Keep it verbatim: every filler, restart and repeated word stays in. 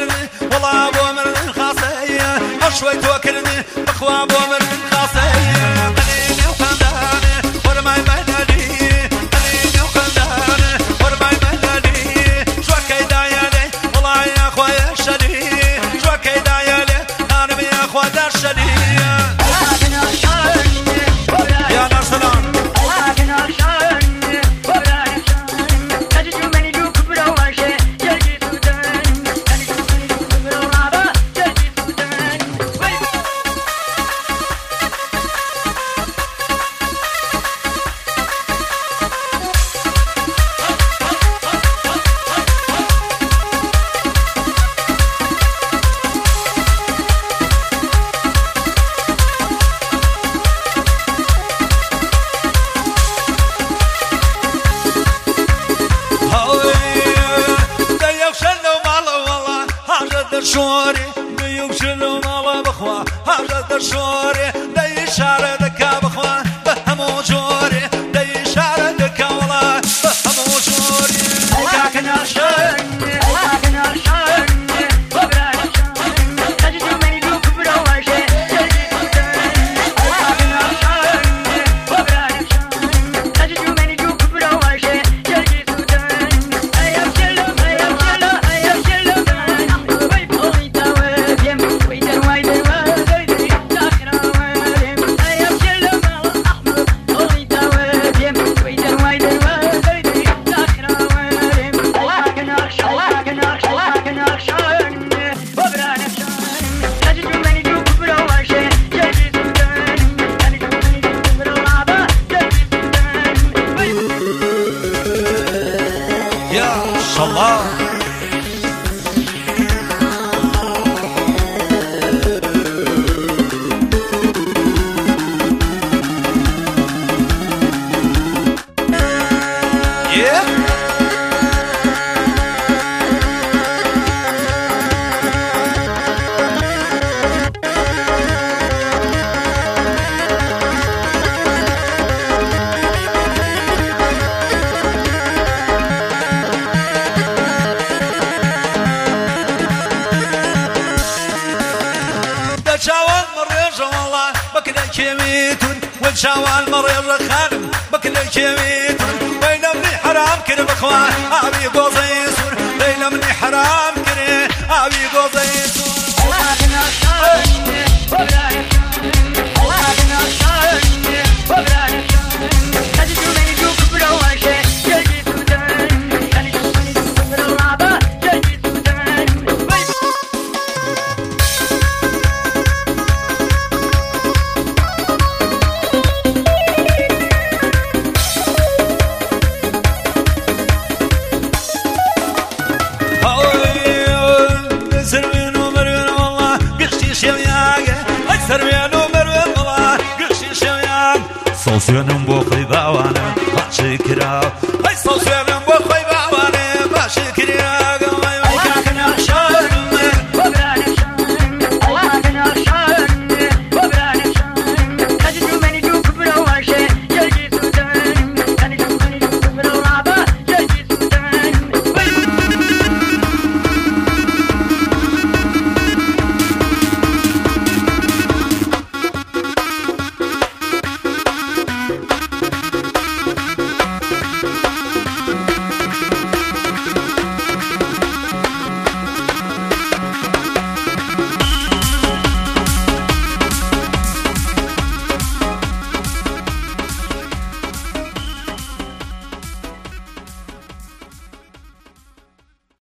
توكرني والله ابو من خاصيه شوي توكرني اخوة ابو من خاصيه قليلي وخنداني ورماي مهلالي قليلي وخنداني ورماي مهلالي شو كيدايا لي والله يا اخويا الشلي شو كيدايا لي انا يا اخوة الشلي يا نار سلام شوري بيوشلو مالا بخوا هاجد الشوري داي شعر دكا بخوا بهمو جوري داي شعر دكا والله بهمو جوري لكن عشاني لكن عشاني وبراني تجدو من يدوك برواشي لكن عشاني وبراني تجدو من يدوك برواشي جلدي سودان ايام شلو ايام شلو ايام شلو الله شاوال مريض والله بكنا كيميتون والشاوال مريض خالم بكنا كيميتون وين مني حرام كري بخوان ابي قوزيسون وين مني حرام كري ابي قوزيسون لكن عشاني وبراني لكن عشاني وبراني تجدو من يدوك برواشي جلدي سودان تجدو من يدوك باللعبة جلدي سودان سرمين ومروين والله قشتي شوياق سرمين ومروين والله قشتي شوياق صوصيون بوخي باوانا هاتشي كراو صوصيون بوخي